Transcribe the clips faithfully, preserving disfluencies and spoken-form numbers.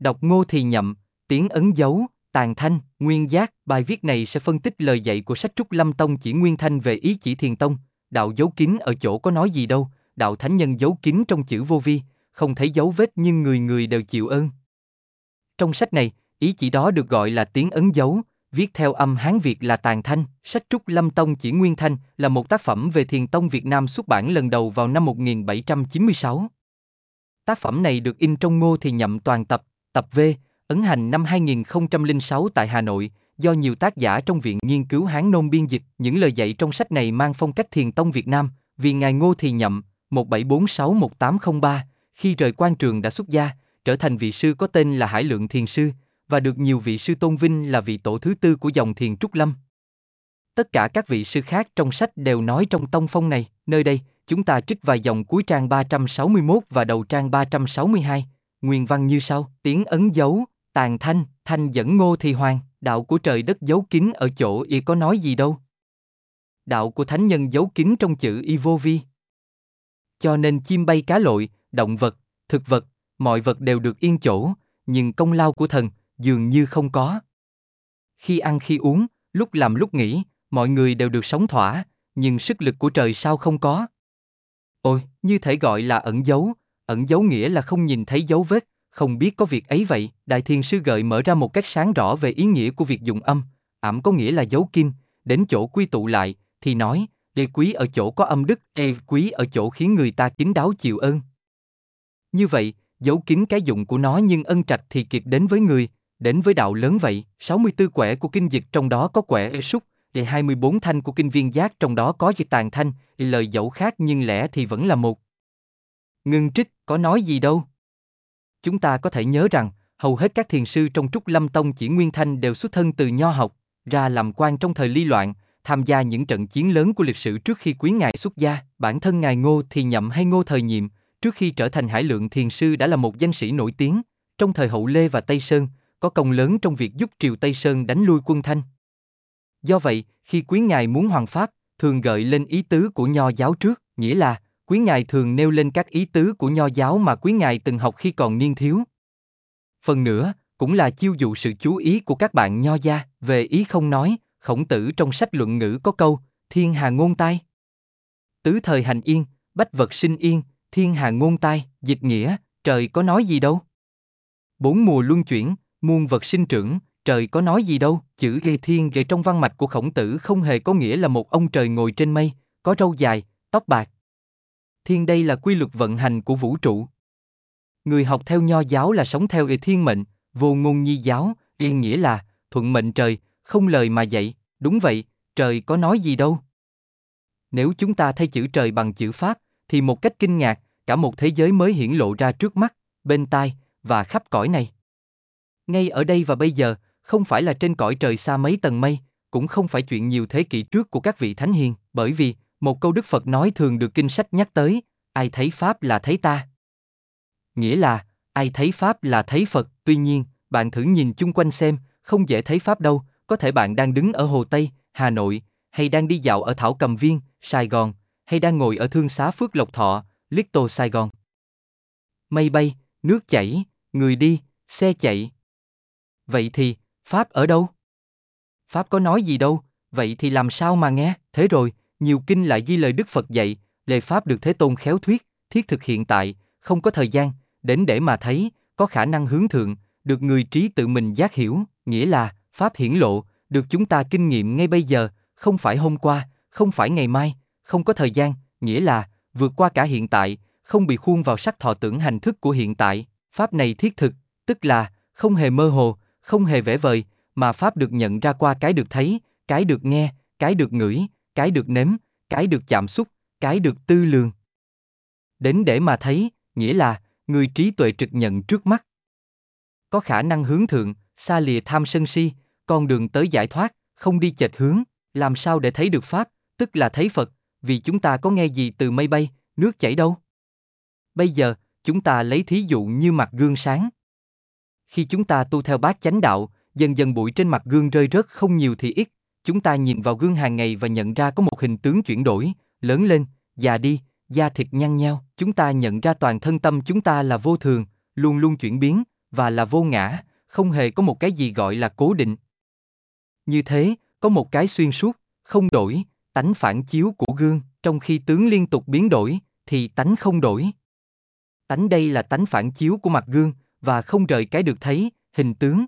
Đọc Ngô Thì Nhậm, Tiếng ấn dấu, Tàn thanh, nguyên giác. Bài viết này sẽ phân tích lời dạy của sách Trúc Lâm Tông Chỉ Nguyên Thanh về ý chỉ thiền tông. Đạo giấu kín ở chỗ có nói gì đâu, đạo thánh nhân giấu kín trong chữ vô vi, không thấy dấu vết nhưng người người đều chịu ơn. Trong sách này, ý chỉ đó được gọi là tiếng ấn dấu, viết theo âm Hán Việt là Tàn thanh. Sách Trúc Lâm Tông Chỉ Nguyên Thanh là một tác phẩm về thiền tông Việt Nam xuất bản lần đầu vào năm một nghìn bảy trăm chín mươi sáu. Tác phẩm này được in trong Ngô Thì Nhậm toàn tập, tập V, ấn hành năm hai nghìn không trăm lẻ sáu tại Hà Nội, do nhiều tác giả trong Viện Nghiên cứu Hán Nôm biên dịch. Những lời dạy trong sách này mang phong cách thiền tông Việt Nam, vì Ngài Ngô Thì Nhậm, một bảy bốn sáu đến một tám không ba, khi rời quan trường đã xuất gia, trở thành vị sư có tên là Hải Lượng Thiền Sư, và được nhiều vị sư tôn vinh là vị tổ thứ tư của dòng thiền Trúc Lâm. Tất cả các vị sư khác trong sách đều nói trong tông phong này. Nơi đây, chúng ta trích vài dòng cuối trang ba trăm sáu mươi mốt và đầu trang ba trăm sáu mươi hai, nguyên văn như sau: tiếng ấn dấu, tàn thanh, thanh dẫn Ngô Thì Hoàng, đạo của trời đất giấu kín ở chỗ y có nói gì đâu. Đạo của thánh nhân giấu kín trong chữ y vô vi. Cho nên chim bay cá lội, động vật, thực vật, mọi vật đều được yên chỗ, nhưng công lao của thần dường như không có. Khi ăn khi uống, lúc làm lúc nghỉ, mọi người đều được sống thỏa, nhưng sức lực của trời sao không có? Ôi, như thể gọi là ẩn dấu, ẩn dấu nghĩa là không nhìn thấy dấu vết, không biết có việc ấy vậy. Đại Thiền Sư gợi mở ra một cách sáng rõ về ý nghĩa của việc dùng âm, ảm có nghĩa là dấu kim, đến chỗ quy tụ lại, thì nói, ê quý ở chỗ có âm đức, ê quý ở chỗ khiến người ta kín đáo chịu ơn. Như vậy, giấu kín cái dụng của nó nhưng ân trạch thì kiệt đến với người, đến với đạo lớn vậy. sáu mươi tư quẻ của kinh dịch trong đó có quẻ ê súc, để hai mươi bốn thanh của kinh Viên Giác trong đó có dịch tàn thanh, lời dẫu khác nhưng lẽ thì vẫn là một. Ngưng trích, có nói gì đâu. Chúng ta có thể nhớ rằng, hầu hết các thiền sư trong Trúc Lâm Tông Chỉ Nguyên Thanh đều xuất thân từ nho học, ra làm quan trong thời Ly Loạn, tham gia những trận chiến lớn của lịch sử trước khi quý ngài xuất gia. Bản thân ngài Ngô Thì Nhậm hay Ngô Thời Nhiệm, trước khi trở thành Hải Lượng Thiền Sư đã là một danh sĩ nổi tiếng, trong thời Hậu Lê và Tây Sơn, có công lớn trong việc giúp triều Tây Sơn đánh lui quân Thanh. Do vậy, khi quý ngài muốn hoằng pháp, thường gợi lên ý tứ của nho giáo trước, nghĩa là, quý ngài thường nêu lên các ý tứ của nho giáo mà quý ngài từng học khi còn niên thiếu. Phần nữa, cũng là chiêu dụ sự chú ý của các bạn nho gia. Về ý không nói, Khổng Tử trong sách Luận Ngữ có câu, thiên hà ngôn tai. Tứ thời hành yên, bách vật sinh yên, thiên hà ngôn tai, dịch nghĩa, trời có nói gì đâu. Bốn mùa luân chuyển, muôn vật sinh trưởng, trời có nói gì đâu. Chữ ghê thiên ghê trong văn mạch của Khổng Tử không hề có nghĩa là một ông trời ngồi trên mây, có râu dài, tóc bạc. Thiên đây là quy luật vận hành của vũ trụ. Người học theo nho giáo là sống theo ghê thiên mệnh, vô ngôn nhi giáo, yên nghĩa là thuận mệnh trời, không lời mà dạy. Đúng vậy, trời có nói gì đâu. Nếu chúng ta thay chữ trời bằng chữ Pháp, thì một cách kinh ngạc, cả một thế giới mới hiển lộ ra trước mắt, bên tai, và khắp cõi này. Ngay ở đây và bây giờ, không phải là trên cõi trời xa mấy tầng mây, cũng không phải chuyện nhiều thế kỷ trước của các vị thánh hiền, bởi vì, một câu Đức Phật nói thường được kinh sách nhắc tới, ai thấy Pháp là thấy ta. Nghĩa là, ai thấy Pháp là thấy Phật. Tuy nhiên, bạn thử nhìn chung quanh xem, không dễ thấy Pháp đâu, có thể bạn đang đứng ở Hồ Tây, Hà Nội, hay đang đi dạo ở Thảo Cầm Viên, Sài Gòn, hay đang ngồi ở Thương xá Phước Lộc Thọ, Little Sài Gòn. Mây bay, nước chảy, người đi, xe chạy. Vậy thì, Pháp ở đâu? Pháp có nói gì đâu, vậy thì làm sao mà nghe? Thế rồi, nhiều kinh lại ghi lời Đức Phật dạy, lời Pháp được Thế Tôn khéo thuyết, thiết thực hiện tại, không có thời gian, đến để mà thấy, có khả năng hướng thượng, được người trí tự mình giác hiểu, nghĩa là, Pháp hiển lộ, được chúng ta kinh nghiệm ngay bây giờ, không phải hôm qua, không phải ngày mai, không có thời gian, nghĩa là, vượt qua cả hiện tại, không bị khuôn vào sắc thọ tưởng hành thức của hiện tại. Pháp này thiết thực, tức là, không hề mơ hồ, không hề vẽ vời, mà Pháp được nhận ra qua cái được thấy, cái được nghe, cái được ngửi, cái được nếm, cái được chạm xúc, cái được tư lường. Đến để mà thấy, nghĩa là, người trí tuệ trực nhận trước mắt. Có khả năng hướng thượng, xa lìa tham sân si, con đường tới giải thoát, không đi chệch hướng, làm sao để thấy được Pháp, tức là thấy Phật, vì chúng ta có nghe gì từ mây bay, nước chảy đâu. Bây giờ, chúng ta lấy thí dụ như mặt gương sáng. Khi chúng ta tu theo bát chánh đạo, dần dần bụi trên mặt gương rơi rớt không nhiều thì ít, chúng ta nhìn vào gương hàng ngày và nhận ra có một hình tướng chuyển đổi, lớn lên, già đi, da thịt nhăn nheo, chúng ta nhận ra toàn thân tâm chúng ta là vô thường, luôn luôn chuyển biến, và là vô ngã, không hề có một cái gì gọi là cố định. Như thế, có một cái xuyên suốt, không đổi, tánh phản chiếu của gương, trong khi tướng liên tục biến đổi, thì tánh không đổi. Tánh đây là tánh phản chiếu của mặt gương, và không rời cái được thấy, hình tướng.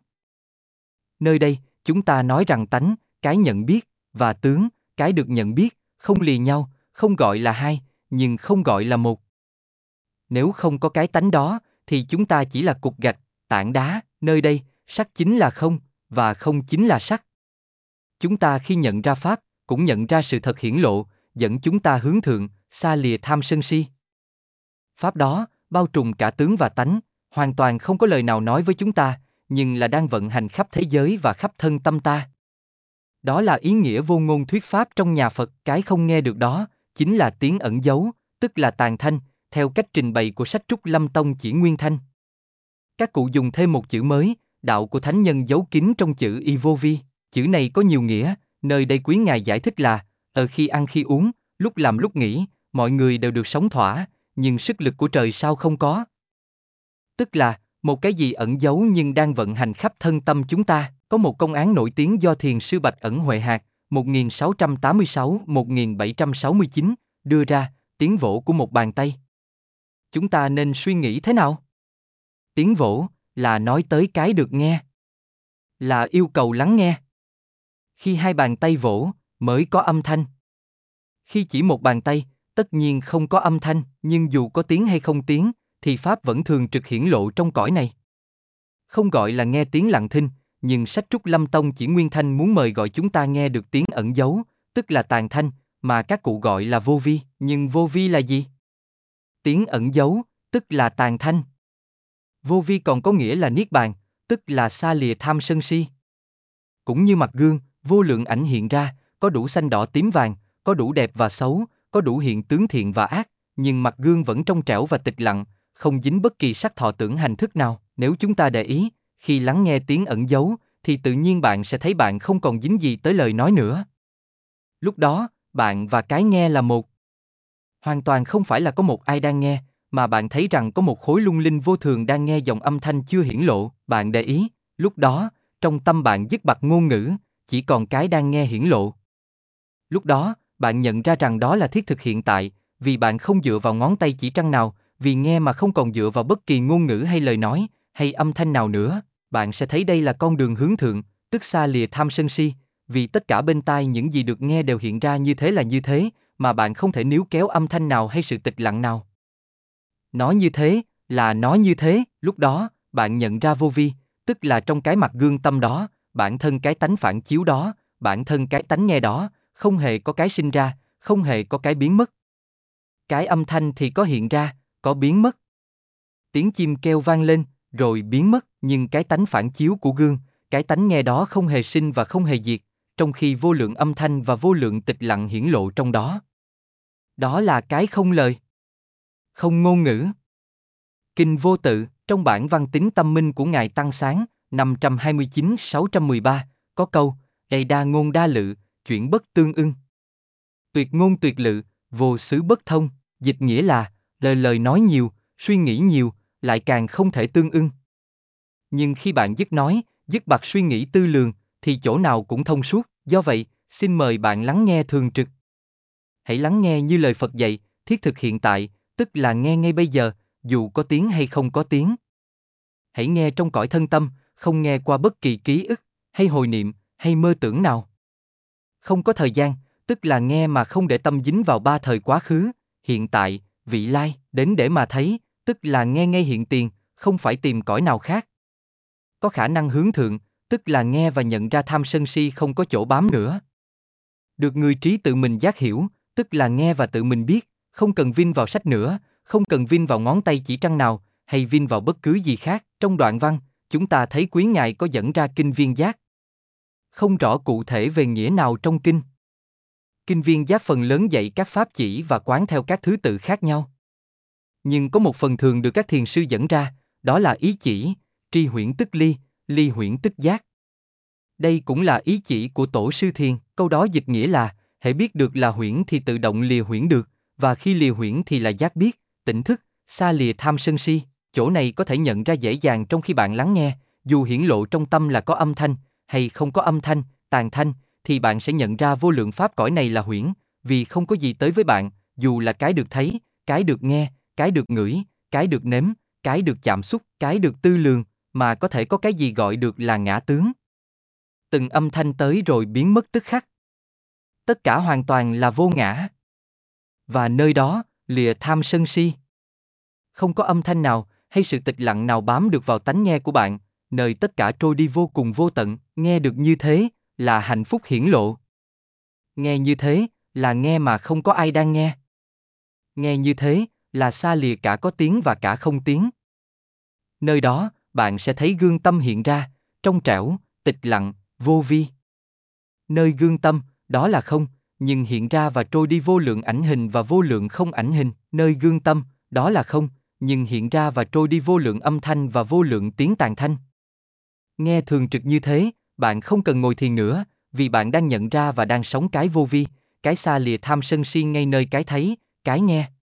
Nơi đây, chúng ta nói rằng tánh, cái nhận biết, và tướng, cái được nhận biết, không lìa nhau, không gọi là hai, nhưng không gọi là một. Nếu không có cái tánh đó, thì chúng ta chỉ là cục gạch, tảng đá, nơi đây, sắc chính là không, và không chính là sắc. Chúng ta khi nhận ra Pháp, cũng nhận ra sự thật hiển lộ, dẫn chúng ta hướng thượng, xa lìa tham sân si. Pháp đó, bao trùm cả tướng và tánh, hoàn toàn không có lời nào nói với chúng ta, nhưng là đang vận hành khắp thế giới và khắp thân tâm ta. Đó là ý nghĩa vô ngôn thuyết Pháp trong nhà Phật, cái không nghe được đó, chính là tiếng ẩn giấu, tức là tàn thanh, theo cách trình bày của sách Trúc Lâm Tông Chỉ Nguyên Thanh. Các cụ dùng thêm một chữ mới, đạo của thánh nhân giấu kín trong chữ y vô vi. Chữ này có nhiều nghĩa, nơi đây quý ngài giải thích là, ở khi ăn khi uống, lúc làm lúc nghỉ, mọi người đều được sống thỏa, nhưng sức lực của trời sao không có. Tức là, một cái gì ẩn giấu nhưng đang vận hành khắp thân tâm chúng ta. Có một công án nổi tiếng do Thiền sư Bạch Ẩn Huệ Hạc, một nghìn sáu trăm tám mươi sáu đến một nghìn bảy trăm sáu mươi chín, đưa ra, tiếng vỗ của một bàn tay. Chúng ta nên suy nghĩ thế nào? Tiếng vỗ là nói tới cái được nghe, là yêu cầu lắng nghe. Khi hai bàn tay vỗ, mới có âm thanh. Khi chỉ một bàn tay, tất nhiên không có âm thanh, nhưng dù có tiếng hay không tiếng, thì Pháp vẫn thường trực hiển lộ trong cõi này. Không gọi là nghe tiếng lặng thinh, nhưng sách Trúc Lâm Tông Chỉ Nguyên Thanh muốn mời gọi chúng ta nghe được tiếng ẩn giấu, tức là tàn thanh, mà các cụ gọi là vô vi. Nhưng vô vi là gì? Tiếng ẩn giấu, tức là tàn thanh. Vô vi còn có nghĩa là niết bàn, tức là xa lìa tham sân si. Cũng như mặt gương, vô lượng ảnh hiện ra, có đủ xanh đỏ tím vàng, có đủ đẹp và xấu, có đủ hiện tướng thiện và ác, nhưng mặt gương vẫn trong trẻo và tịch lặng, không dính bất kỳ sắc thọ tưởng hành thức nào. Nếu chúng ta để ý, khi lắng nghe tiếng ẩn giấu, thì tự nhiên bạn sẽ thấy bạn không còn dính gì tới lời nói nữa. Lúc đó, bạn và cái nghe là một. Hoàn toàn không phải là có một ai đang nghe, mà bạn thấy rằng có một khối lung linh vô thường đang nghe dòng âm thanh chưa hiển lộ. Bạn để ý, lúc đó, trong tâm bạn dứt bặt ngôn ngữ, chỉ còn cái đang nghe hiển lộ. Lúc đó, bạn nhận ra rằng đó là thiết thực hiện tại, vì bạn không dựa vào ngón tay chỉ trăng nào, vì nghe mà không còn dựa vào bất kỳ ngôn ngữ hay lời nói, hay âm thanh nào nữa. Bạn sẽ thấy đây là con đường hướng thượng, tức xa lìa tham sân si, vì tất cả bên tai những gì được nghe đều hiện ra như thế là như thế, mà bạn không thể níu kéo âm thanh nào hay sự tịch lặng nào. Nói như thế, là nói như thế, lúc đó, bạn nhận ra vô vi, tức là trong cái mặt gương tâm đó, bản thân cái tánh phản chiếu đó, bản thân cái tánh nghe đó, không hề có cái sinh ra, không hề có cái biến mất. Cái âm thanh thì có hiện ra, có biến mất. Tiếng chim kêu vang lên, rồi biến mất, nhưng cái tánh phản chiếu của gương, cái tánh nghe đó không hề sinh và không hề diệt, trong khi vô lượng âm thanh và vô lượng tịch lặng hiển lộ trong đó. Đó là cái không lời, không ngôn ngữ. Kinh Vô Tự, trong bản văn tính tâm minh của Ngài Tăng Sáng, năm trăm hai mươi chín sáu trăm mười ba, có câu, Ê đa ngôn đa lự, chuyển bất tương ưng. Tuyệt ngôn tuyệt lự, vô xứ bất thông, dịch nghĩa là, lời lời nói nhiều, suy nghĩ nhiều, lại càng không thể tương ưng. Nhưng khi bạn dứt nói, dứt bặt suy nghĩ tư lường, thì chỗ nào cũng thông suốt, do vậy, xin mời bạn lắng nghe thường trực. Hãy lắng nghe như lời Phật dạy, thiết thực hiện tại, tức là nghe ngay bây giờ, dù có tiếng hay không có tiếng. Hãy nghe trong cõi thân tâm, không nghe qua bất kỳ ký ức, hay hồi niệm, hay mơ tưởng nào. Không có thời gian, tức là nghe mà không để tâm dính vào ba thời quá khứ, hiện tại, vị lai, đến để mà thấy, tức là nghe ngay hiện tiền, không phải tìm cõi nào khác. Có khả năng hướng thượng, tức là nghe và nhận ra tham sân si không có chỗ bám nữa. Được người trí tự mình giác hiểu, tức là nghe và tự mình biết, không cần vin vào sách nữa, không cần vin vào ngón tay chỉ trăng nào, hay vin vào bất cứ gì khác. Trong đoạn văn, chúng ta thấy quý ngài có dẫn ra kinh Viên Giác. Không rõ cụ thể về nghĩa nào trong kinh. Kinh Viên Giác phần lớn dạy các pháp chỉ và quán theo các thứ tự khác nhau. Nhưng có một phần thường được các thiền sư dẫn ra, đó là ý chỉ, tri huyễn tức ly, ly huyễn tức giác. Đây cũng là ý chỉ của tổ sư thiền, câu đó dịch nghĩa là, hễ biết được là huyễn thì tự động lìa huyễn được, và khi lìa huyễn thì là giác biết, tỉnh thức, xa lìa tham sân si. Chỗ này có thể nhận ra dễ dàng trong khi bạn lắng nghe, dù hiển lộ trong tâm là có âm thanh, hay không có âm thanh, tàn thanh, thì bạn sẽ nhận ra vô lượng pháp cõi này là huyễn, vì không có gì tới với bạn, dù là cái được thấy, cái được nghe, cái được ngửi, cái được nếm, cái được chạm xúc, cái được tư lường, mà có thể có cái gì gọi được là ngã tướng. Từng âm thanh tới rồi biến mất tức khắc. Tất cả hoàn toàn là vô ngã. Và nơi đó, lìa tham sân si. Không có âm thanh nào, hay sự tịch lặng nào bám được vào tánh nghe của bạn, nơi tất cả trôi đi vô cùng vô tận, nghe được như thế, là hạnh phúc hiển lộ. Nghe như thế, là nghe mà không có ai đang nghe. Nghe như thế, là xa lìa cả có tiếng và cả không tiếng. Nơi đó, bạn sẽ thấy gương tâm hiện ra, trong trẻo, tịch lặng, vô vi. Nơi gương tâm, đó là không, nhưng hiện ra và trôi đi vô lượng ảnh hình và vô lượng không ảnh hình. Nơi gương tâm, đó là không, nhưng hiện ra và trôi đi vô lượng âm thanh và vô lượng tiếng tàn thanh. Nghe thường trực như thế, bạn không cần ngồi thiền nữa, vì bạn đang nhận ra và đang sống cái vô vi, cái xa lìa tham sân si ngay nơi cái thấy, cái nghe.